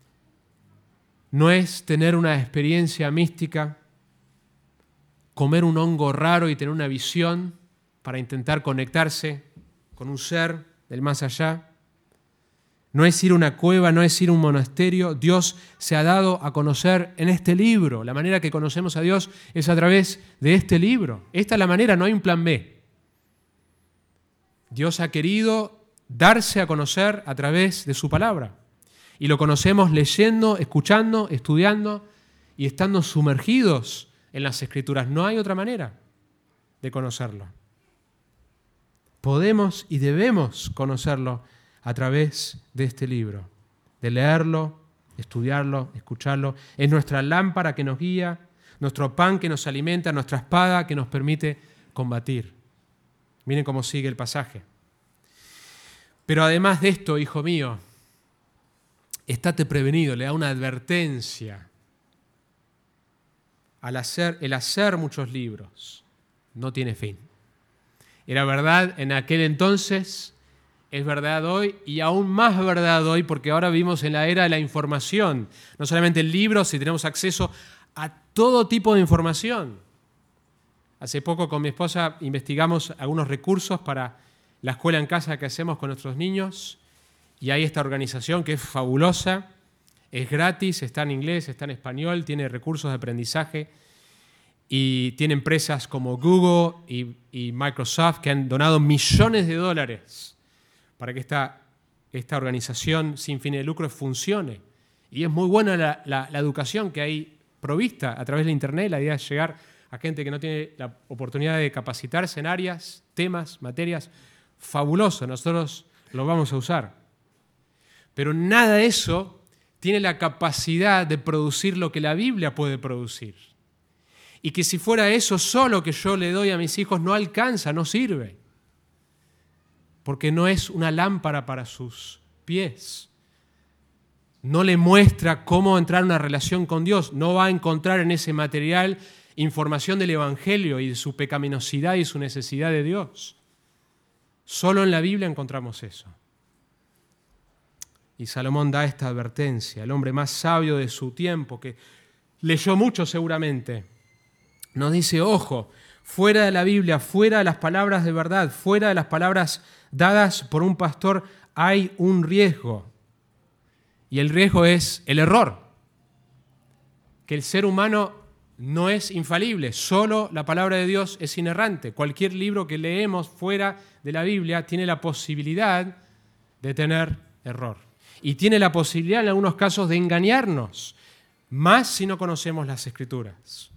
no es tener una experiencia mística, comer un hongo raro y tener una visión para intentar conectarse con un ser del más allá. No es ir a una cueva, no es ir a un monasterio. Dios se ha dado a conocer en este libro. La manera que conocemos a Dios es a través de este libro. Esta es la manera, no hay un plan B. Dios ha querido darse a conocer a través de su palabra. Y lo conocemos leyendo, escuchando, estudiando y estando sumergidos en las Escrituras. No hay otra manera de conocerlo. Podemos y debemos conocerlo a través de este libro, de leerlo, estudiarlo, escucharlo. Es nuestra lámpara que nos guía, nuestro pan que nos alimenta, nuestra espada que nos permite combatir. Miren cómo sigue el pasaje. Pero además de esto, hijo mío, estate prevenido, le da una advertencia. Al hacer, el hacer muchos libros no tiene fin. Era verdad en aquel entonces, es verdad hoy y aún más verdad hoy porque ahora vivimos en la era de la información. No solamente el libro, si tenemos acceso a todo tipo de información. Hace poco con mi esposa investigamos algunos recursos para la escuela en casa que hacemos con nuestros niños y hay esta organización que es fabulosa, es gratis, está en inglés, está en español, tiene recursos de aprendizaje y tiene empresas como Google y, y Microsoft que han donado millones de dólares para que esta, esta organización sin fines de lucro funcione. Y es muy buena la, la, la educación que hay provista a través de Internet, la idea es llegar a gente que no tiene la oportunidad de capacitarse en áreas, temas, materias. Fabuloso, nosotros lo vamos a usar. Pero nada de eso tiene la capacidad de producir lo que la Biblia puede producir. Y que si fuera eso solo que yo le doy a mis hijos no alcanza, no sirve. Porque no es una lámpara para sus pies. No le muestra cómo entrar en una relación con Dios. No va a encontrar en ese material información del Evangelio y de su pecaminosidad y su necesidad de Dios. Solo en la Biblia encontramos eso. Y Salomón da esta advertencia, el hombre más sabio de su tiempo, que leyó mucho seguramente, nos dice, ojo, fuera de la Biblia, fuera de las palabras de verdad, fuera de las palabras dadas por un pastor, hay un riesgo. Y el riesgo es el error, que el ser humano no es infalible, solo la palabra de Dios es inerrante. Cualquier libro que leemos fuera de la Biblia tiene la posibilidad de tener error. Y tiene la posibilidad en algunos casos de engañarnos, más si no conocemos las Escrituras.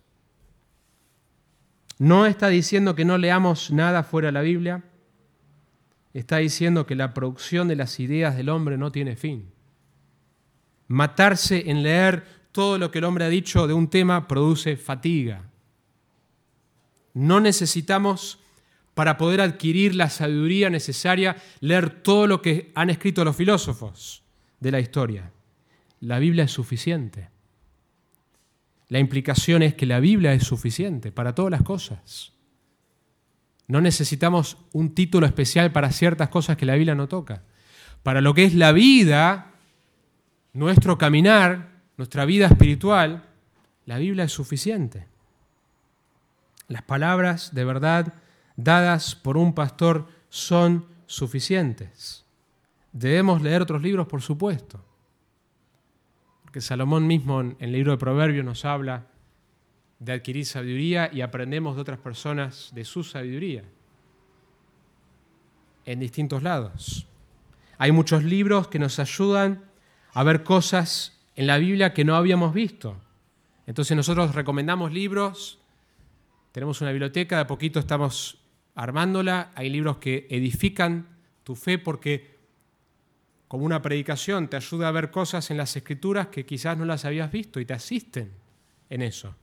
No está diciendo que no leamos nada fuera de la Biblia, está diciendo que la producción de las ideas del hombre no tiene fin. Matarse en leer todo lo que el hombre ha dicho de un tema produce fatiga. No necesitamos, para poder adquirir la sabiduría necesaria, leer todo lo que han escrito los filósofos de la historia. La Biblia es suficiente. La implicación es que la Biblia es suficiente para todas las cosas. No necesitamos un título especial para ciertas cosas que la Biblia no toca. Para lo que es la vida, nuestro caminar, nuestra vida espiritual, la Biblia es suficiente. Las palabras de verdad dadas por un pastor son suficientes. Debemos leer otros libros, por supuesto. Porque Salomón mismo en el libro de Proverbios nos habla de adquirir sabiduría y aprendemos de otras personas de su sabiduría en distintos lados. Hay muchos libros que nos ayudan a ver cosas en la Biblia que no habíamos visto. Entonces nosotros recomendamos libros, tenemos una biblioteca, de a poquito estamos armándola, hay libros que edifican tu fe porque como una predicación te ayuda a ver cosas en las Escrituras que quizás no las habías visto y te asisten en eso.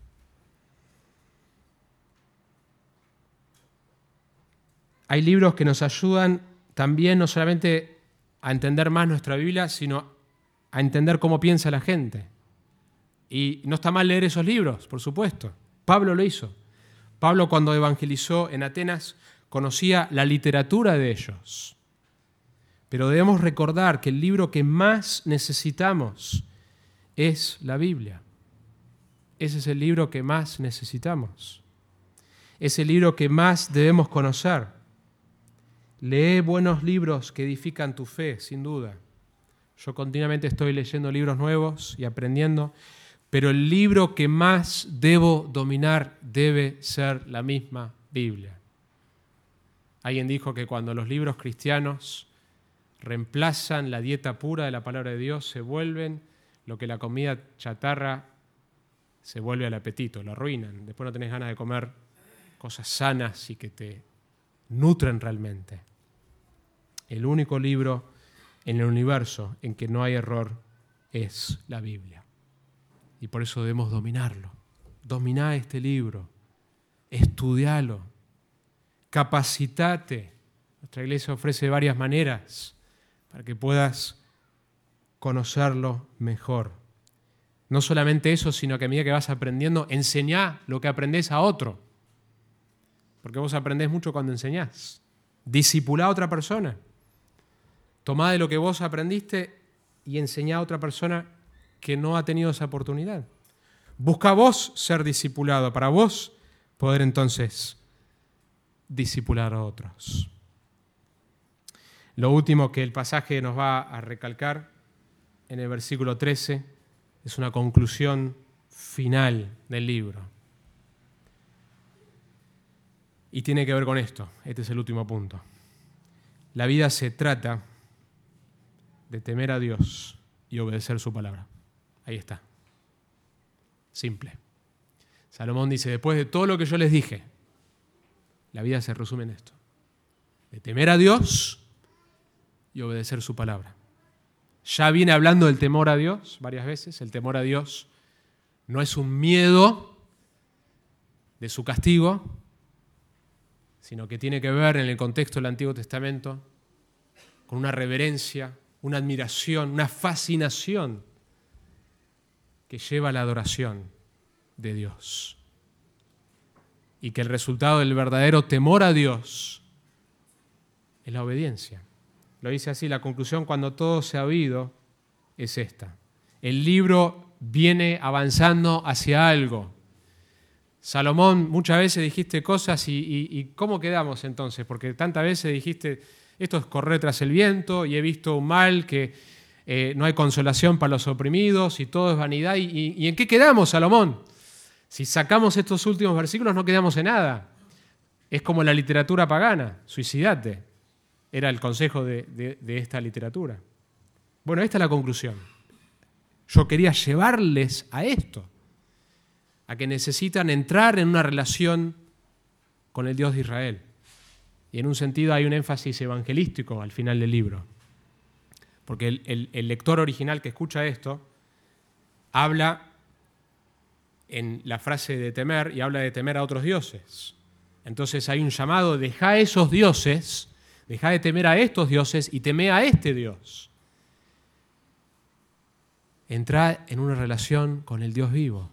Hay libros que nos ayudan también no solamente a entender más nuestra Biblia, sino a entender cómo piensa la gente. Y no está mal leer esos libros, por supuesto. Pablo lo hizo. Pablo, cuando evangelizó en Atenas, conocía la literatura de ellos. Pero debemos recordar que el libro que más necesitamos es la Biblia. Ese es el libro que más necesitamos. Es el libro que más debemos conocer. Lee buenos libros que edifican tu fe, sin duda. Yo continuamente estoy leyendo libros nuevos y aprendiendo, pero el libro que más debo dominar debe ser la misma Biblia. Alguien dijo que cuando los libros cristianos reemplazan la dieta pura de la palabra de Dios, se vuelven lo que la comida chatarra se vuelve al apetito, lo arruinan. Después no tenés ganas de comer cosas sanas y que te nutren realmente. El único libro en el universo en que no hay error es la Biblia. Y por eso debemos dominarlo. Dominá este libro, estudialo, capacitate. Nuestra iglesia ofrece varias maneras para que puedas conocerlo mejor. No solamente eso, sino que a medida que vas aprendiendo, enseñá lo que aprendés a otro. Porque vos aprendés mucho cuando enseñás. Discipulá a otra persona. Tomá de lo que vos aprendiste y enseñá a otra persona que no ha tenido esa oportunidad. Busca vos ser discipulado, para vos poder entonces discipular a otros. Lo último que el pasaje nos va a recalcar en el versículo trece es una conclusión final del libro. Y tiene que ver con esto. Este es el último punto. La vida se trata de temer a Dios y obedecer su palabra. Ahí está. Simple. Salomón dice, después de todo lo que yo les dije, la vida se resume en esto. De temer a Dios y obedecer su palabra. Ya viene hablando del temor a Dios varias veces. El temor a Dios no es un miedo de su castigo, sino que tiene que ver en el contexto del Antiguo Testamento con una reverencia, una admiración, una fascinación que lleva a la adoración de Dios. Y que el resultado del verdadero temor a Dios es la obediencia. Lo dice así, la conclusión cuando todo se ha oído es esta. El libro viene avanzando hacia algo. Salomón, muchas veces dijiste cosas y, y, y ¿cómo quedamos entonces? Porque tantas veces dijiste, esto es correr tras el viento y he visto un mal que eh, no hay consolación para los oprimidos y todo es vanidad. ¿Y, y, y en qué quedamos, Salomón? Si sacamos estos últimos versículos no quedamos en nada. Es como la literatura pagana, suicidate. Era el consejo de, de, de esta literatura. Bueno, esta es la conclusión. Yo quería llevarles a esto, a que necesitan entrar en una relación con el Dios de Israel. Y en un sentido hay un énfasis evangelístico al final del libro. Porque el, el, el lector original que escucha esto habla en la frase de temer y habla de temer a otros dioses. Entonces hay un llamado, dejá esos dioses, dejá de temer a estos dioses y temé a este Dios. Entrá en una relación con el Dios vivo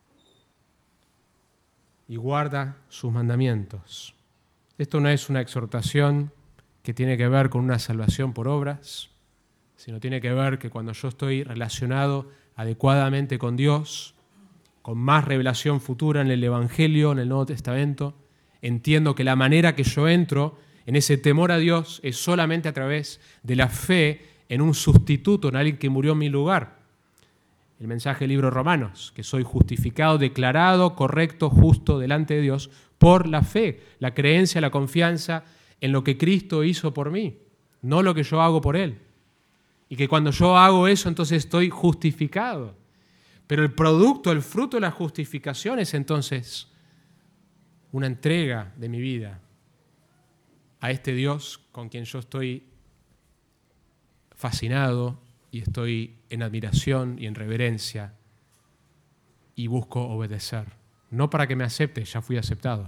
y guarda sus mandamientos. Esto no es una exhortación que tiene que ver con una salvación por obras, sino tiene que ver que cuando yo estoy relacionado adecuadamente con Dios, con más revelación futura en el Evangelio, en el Nuevo Testamento, entiendo que la manera que yo entro en ese temor a Dios es solamente a través de la fe en un sustituto, en alguien que murió en mi lugar. El mensaje del libro de Romanos, que soy justificado, declarado, correcto, justo delante de Dios por la fe, la creencia, la confianza en lo que Cristo hizo por mí, no lo que yo hago por Él. Y que cuando yo hago eso, entonces estoy justificado. Pero el producto, el fruto de la justificación es entonces una entrega de mi vida a este Dios con quien yo estoy fascinado y estoy en admiración y en reverencia y busco obedecer. No para que me acepte, ya fui aceptado,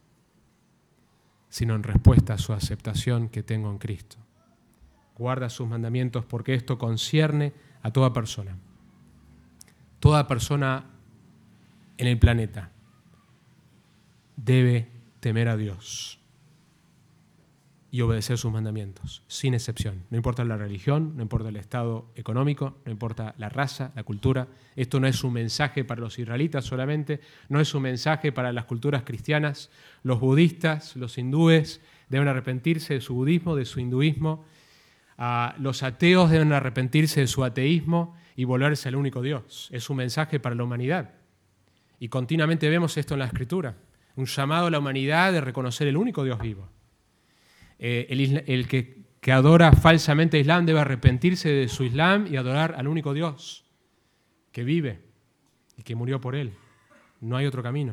sino en respuesta a su aceptación que tengo en Cristo. Guarda sus mandamientos porque esto concierne a toda persona. Toda persona en el planeta debe temer a Dios y obedecer sus mandamientos, sin excepción. No importa la religión, no importa el estado económico, no importa la raza, la cultura. Esto no es un mensaje para los israelitas solamente, no es un mensaje para las culturas cristianas. Los budistas, los hindúes deben arrepentirse de su budismo, de su hinduismo. Uh, los ateos deben arrepentirse de su ateísmo y volverse al único Dios. Es un mensaje para la humanidad. Y continuamente vemos esto en la Escritura. Un llamado a la humanidad de reconocer el único Dios vivo. Eh, el, el que, que adora falsamente a Islam debe arrepentirse de su Islam y adorar al único Dios que vive y que murió por él. No hay otro camino.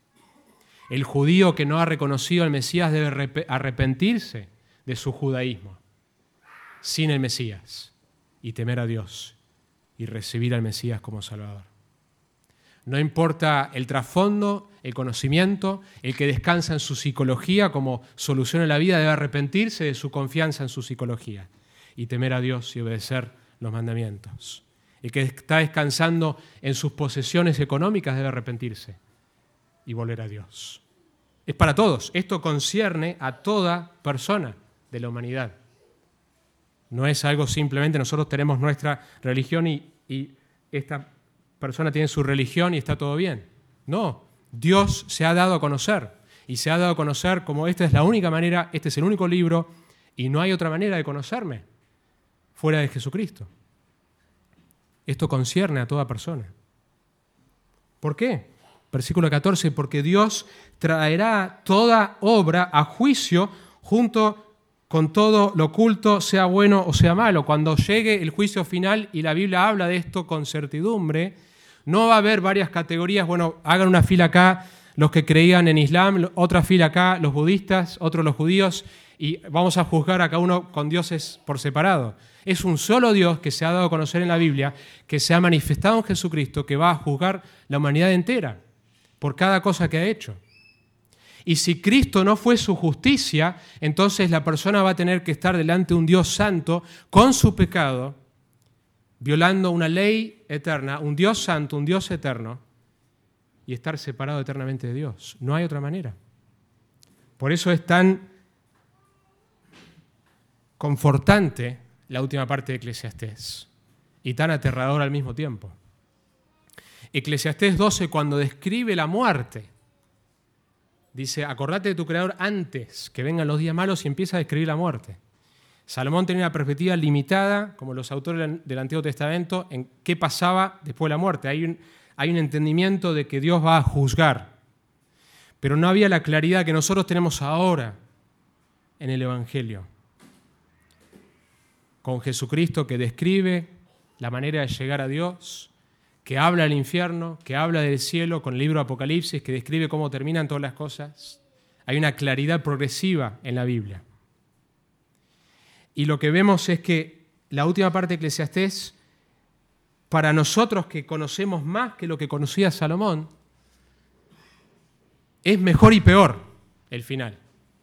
El judío que no ha reconocido al Mesías debe arrepentirse de su judaísmo sin el Mesías y temer a Dios y recibir al Mesías como Salvador. No importa el trasfondo, el conocimiento, el que descansa en su psicología como solución a la vida debe arrepentirse de su confianza en su psicología y temer a Dios y obedecer los mandamientos. El que está descansando en sus posesiones económicas debe arrepentirse y volver a Dios. Es para todos. Esto concierne a toda persona de la humanidad. No es algo simplemente nosotros tenemos nuestra religión y, y esta persona tiene su religión y está todo bien. No, Dios se ha dado a conocer y se ha dado a conocer como esta es la única manera, este es el único libro y no hay otra manera de conocerme fuera de Jesucristo. Esto concierne a toda persona. ¿Por qué? Versículo catorce, porque Dios traerá toda obra a juicio junto con todo lo oculto, sea bueno o sea malo. Cuando llegue el juicio final, y la Biblia habla de esto con certidumbre, no va a haber varias categorías, bueno, hagan una fila acá los que creían en Islam, otra fila acá los budistas, otros los judíos, y vamos a juzgar a cada uno con dioses por separado. Es un solo Dios que se ha dado a conocer en la Biblia, que se ha manifestado en Jesucristo, que va a juzgar la humanidad entera por cada cosa que ha hecho. Y si Cristo no fue su justicia, entonces la persona va a tener que estar delante de un Dios santo con su pecado, violando una ley eterna, un Dios santo, un Dios eterno, y estar separado eternamente de Dios. No hay otra manera. Por eso es tan confortante la última parte de Eclesiastés y tan aterrador al mismo tiempo. Eclesiastés doce, cuando describe la muerte, dice, acordate de tu Creador antes que vengan los días malos, y empieza a describir la muerte. Salomón tenía una perspectiva limitada, como los autores del Antiguo Testamento, en qué pasaba después de la muerte. Hay un, hay un entendimiento de que Dios va a juzgar, pero no había la claridad que nosotros tenemos ahora en el Evangelio, con Jesucristo que describe la manera de llegar a Dios, que habla del infierno, que habla del cielo, con el libro Apocalipsis, que describe cómo terminan todas las cosas. Hay una claridad progresiva en la Biblia. Y lo que vemos es que la última parte de Eclesiastés, para nosotros que conocemos más que lo que conocía Salomón, es mejor y peor el final.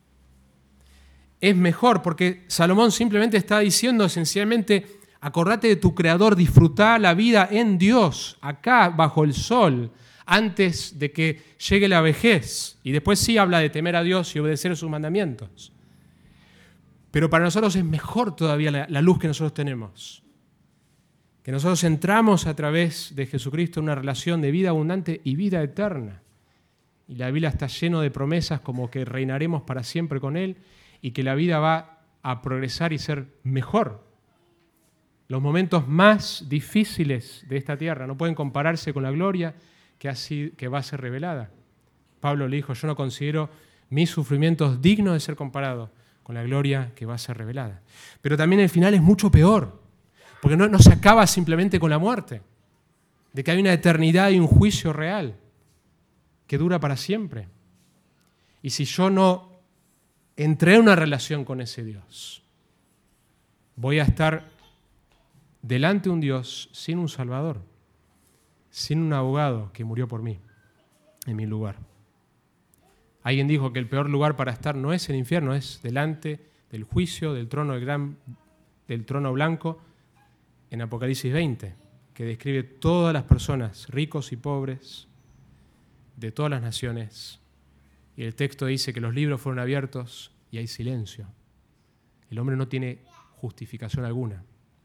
Es mejor porque Salomón simplemente está diciendo esencialmente: acordate de tu Creador, disfrutá la vida en Dios, acá bajo el sol, antes de que llegue la vejez. Y después sí habla de temer a Dios y obedecer sus mandamientos. Pero para nosotros es mejor todavía la, la luz que nosotros tenemos. Que nosotros entramos a través de Jesucristo en una relación de vida abundante y vida eterna. Y la Biblia está llena de promesas como que reinaremos para siempre con Él y que la vida va a progresar y ser mejor. Los momentos más difíciles de esta tierra no pueden compararse con la gloria que, ha sido, que va a ser revelada. Pablo le dijo: yo no considero mis sufrimientos dignos de ser comparados con la gloria que va a ser revelada. Pero también el final es mucho peor, porque no, no se acaba simplemente con la muerte, de que hay una eternidad y un juicio real que dura para siempre. Y si yo no entré en una relación con ese Dios, voy a estar delante de un Dios sin un Salvador, sin un abogado que murió por mí, en mi lugar. Alguien dijo que el peor lugar para estar no es el infierno, es delante del juicio del trono, del, gran, del trono blanco en Apocalipsis veinte, que describe todas las personas, ricos y pobres, de todas las naciones. Y el texto dice que los libros fueron abiertos y hay silencio. El hombre no tiene justificación alguna.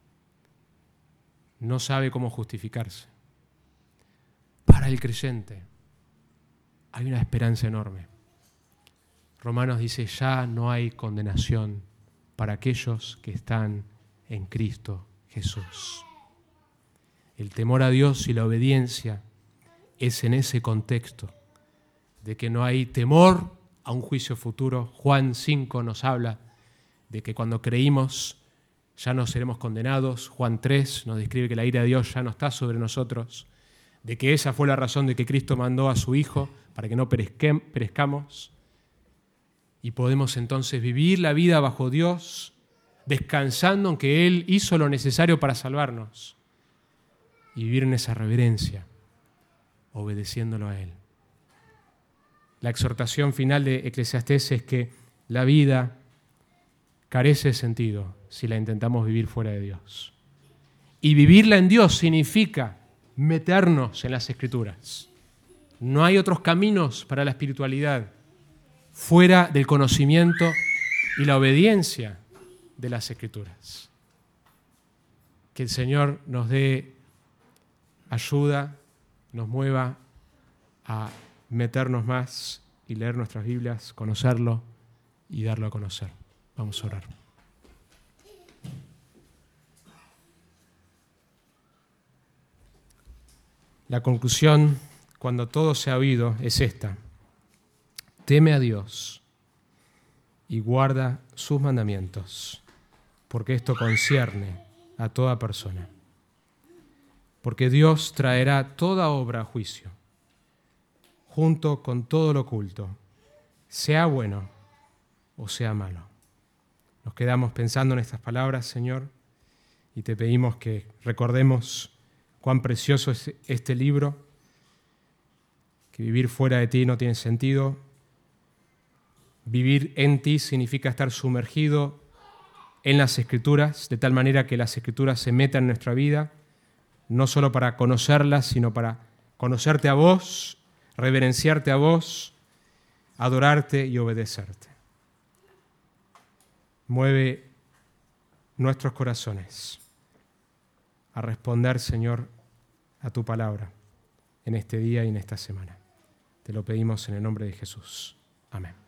No sabe cómo justificarse. Para el creyente hay una esperanza enorme. Romanos dice: ya no hay condenación para aquellos que están en Cristo Jesús. El temor a Dios y la obediencia es en ese contexto de que no hay temor a un juicio futuro. Juan cinco nos habla de que cuando creímos ya no seremos condenados. Juan tres nos describe que la ira de Dios ya no está sobre nosotros, de que esa fue la razón de que Cristo mandó a su Hijo para que no perezcamos. Y podemos entonces vivir la vida bajo Dios, descansando en que Él hizo lo necesario para salvarnos, y vivir en esa reverencia, obedeciéndolo a Él. La exhortación final de Eclesiastés es que la vida carece de sentido si la intentamos vivir fuera de Dios. Y vivirla en Dios significa meternos en las Escrituras. No hay otros caminos para la espiritualidad fuera del conocimiento y la obediencia de las Escrituras. Que el Señor nos dé ayuda, nos mueva a meternos más y leer nuestras Biblias, conocerlo y darlo a conocer. Vamos a orar. La conclusión, cuando todo se ha oído, es esta: teme a Dios y guarda sus mandamientos, porque esto concierne a toda persona. Porque Dios traerá toda obra a juicio, junto con todo lo oculto, sea bueno o sea malo. Nos quedamos pensando en estas palabras, Señor, y te pedimos que recordemos cuán precioso es este libro, que vivir fuera de ti no tiene sentido. Vivir en ti significa estar sumergido en las Escrituras, de tal manera que las Escrituras se metan en nuestra vida, no solo para conocerlas, sino para conocerte a vos, reverenciarte a vos, adorarte y obedecerte. Mueve nuestros corazones a responder, Señor, a tu palabra en este día y en esta semana. Te lo pedimos en el nombre de Jesús. Amén.